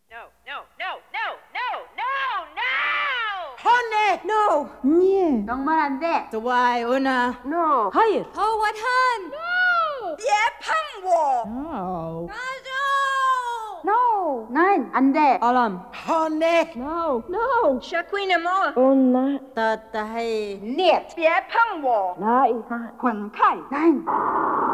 Honey! No! Nie. 정말 안 돼. Tuwai una. No. Higher! 허원한. 예팡워. No! No. Nein, 안 돼. Alam! Honey! No! No! Shaquina Moa. Unna! Tatahay. Niet. 别碰我 Nai! 滚开。Nein.